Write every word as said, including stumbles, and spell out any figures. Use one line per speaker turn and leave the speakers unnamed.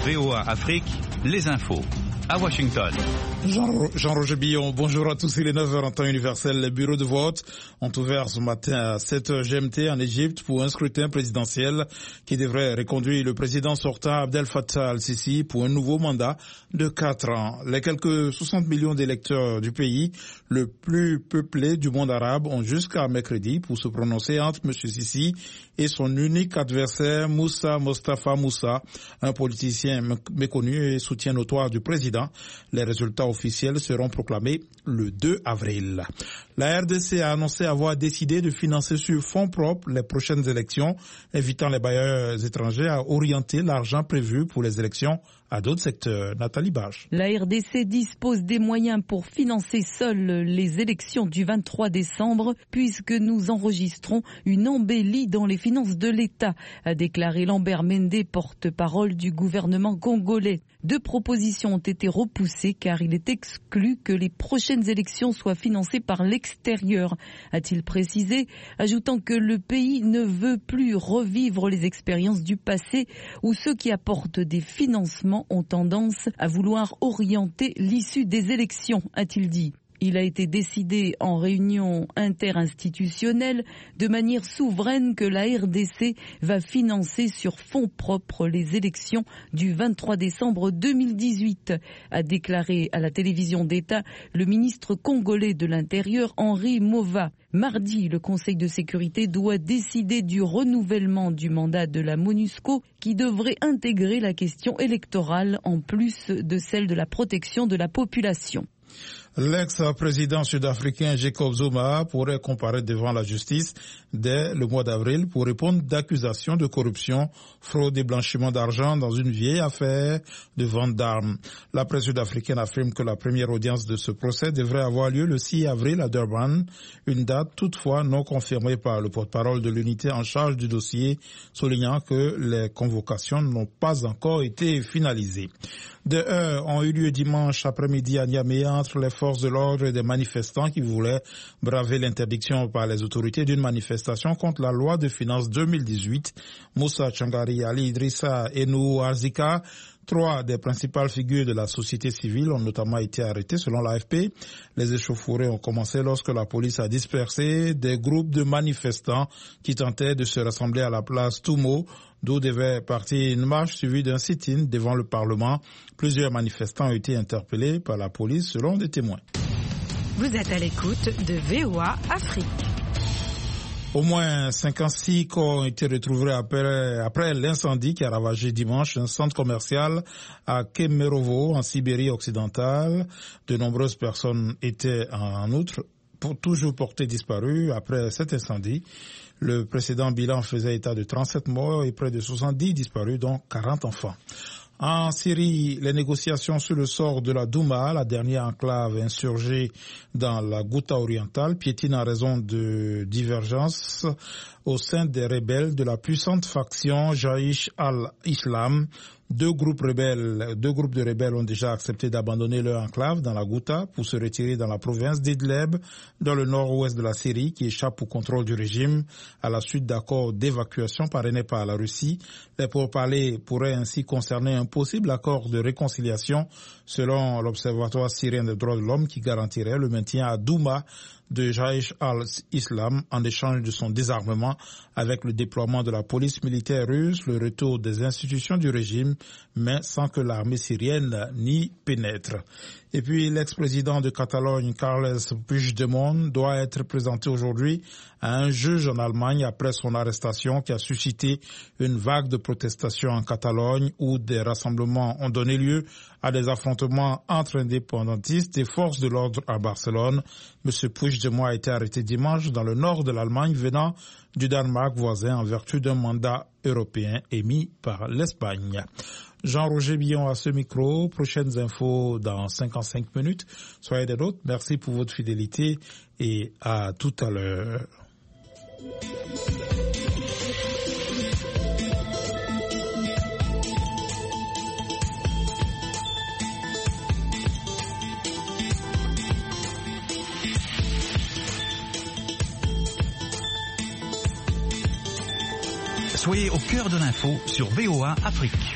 V O A Afrique, les infos. À Washington.
Jean, Jean-Roger Billon, bonjour à tous. Il est neuf heures en temps universel. Les bureaux de vote ont ouvert ce matin à sept heures G M T en Égypte pour un scrutin présidentiel qui devrait reconduire le président sortant Abdel Fattah al-Sisi pour un nouveau mandat de quatre ans. Les quelques soixante millions d'électeurs du pays, le plus peuplé du monde arabe, ont jusqu'à mercredi pour se prononcer entre M. Sisi et son unique adversaire Moussa Mostafa Moussa, un politicien méconnu et soutien notoire du président. Les résultats officiels seront proclamés le deux avril. La R D C a annoncé avoir décidé de financer sur fonds propres les prochaines élections, invitant les bailleurs étrangers à orienter l'argent prévu pour les élections à d'autres secteurs. Nathalie Bach.
La R D C dispose des moyens pour financer seule les élections du vingt-trois décembre, puisque nous enregistrons une embellie dans les finances de l'État, a déclaré Lambert Mende, porte-parole du gouvernement congolais. Deux propositions ont été repoussées car il est exclu que les prochaines élections soient financées par l'extérieur, a-t-il précisé, ajoutant que le pays ne veut plus revivre les expériences du passé où ceux qui apportent des financements ont tendance à vouloir orienter l'issue des élections, a-t-il dit. Il a été décidé en réunion interinstitutionnelle de manière souveraine que la R D C va financer sur fonds propres les élections du vingt-trois décembre deux mille dix-huit, a déclaré à la télévision d'État le ministre congolais de l'Intérieur Henri Mova. Mardi, le Conseil de sécurité doit décider du renouvellement du mandat de la MONUSCO qui devrait intégrer la question électorale en plus de celle de la protection de la population.
L'ex-président sud-africain Jacob Zuma pourrait comparaître devant la justice dès le mois d'avril pour répondre d'accusations de corruption, fraude et blanchiment d'argent dans une vieille affaire de vente d'armes. La presse sud-africaine affirme que la première audience de ce procès devrait avoir lieu le six avril à Durban, une date toutefois non confirmée par le porte-parole de l'unité en charge du dossier, soulignant que les convocations n'ont pas encore été finalisées. Des heurts ont eu lieu dimanche après-midi à Niamey entre les forces de l'ordre et des manifestants qui voulaient braver l'interdiction par les autorités d'une manifestation contre la loi de finances deux mille dix-huit. Moussa Tchangari, Ali Idrissa et Nou Arzika, trois des principales figures de la société civile, ont notamment été arrêtés selon l'A F P. Les échauffourées ont commencé lorsque la police a dispersé des groupes de manifestants qui tentaient de se rassembler à la place Toumo, d'où devait partir une marche suivie d'un sit-in devant le Parlement. Plusieurs manifestants ont été interpellés par la police selon des témoins.
Vous êtes à l'écoute de V O A Afrique.
Au moins cinquante-six corps ont été retrouvés après, après l'incendie qui a ravagé dimanche un centre commercial à Kemerovo, en Sibérie occidentale. De nombreuses personnes étaient en outre pour toujours portées disparues après cet incendie. Le précédent bilan faisait état de trente-sept morts et près de soixante-dix disparus, dont quarante enfants. En Syrie, les négociations sur le sort de la Douma, la dernière enclave insurgée dans la Ghouta orientale, piétinent en raison de divergences au sein des rebelles de la puissante faction Jaïch al-Islam. Deux groupes rebelles, deux groupes de rebelles ont déjà accepté d'abandonner leur enclave dans la Ghouta pour se retirer dans la province d'Idleb, dans le nord-ouest de la Syrie, qui échappe au contrôle du régime à la suite d'accords d'évacuation parrainés par la Russie. Les pourparlers pourraient ainsi concerner un possible accord de réconciliation, selon l'Observatoire syrien des droits de l'homme, qui garantirait le maintien à Douma de Jaïch al-Islam en échange de son désarmement avec le déploiement de la police militaire russe, le retour des institutions du régime, mais sans que l'armée syrienne n'y pénètre. Et puis l'ex-président de Catalogne, Carles Puigdemont, doit être présenté aujourd'hui à un juge en Allemagne après son arrestation qui a suscité une vague de protestations en Catalogne où des rassemblements ont donné lieu à des affrontements entre indépendantistes et forces de l'ordre à Barcelone. M. Puigdemont a été arrêté dimanche dans le nord de l'Allemagne venant du Danemark voisin en vertu d'un mandat européen émis par l'Espagne. Jean-Roger Billon à ce micro. Prochaines infos dans cinquante-cinq minutes. Soyez des nôtres. Merci pour votre fidélité et à tout à l'heure.
Soyez au cœur de l'info sur V O A Afrique.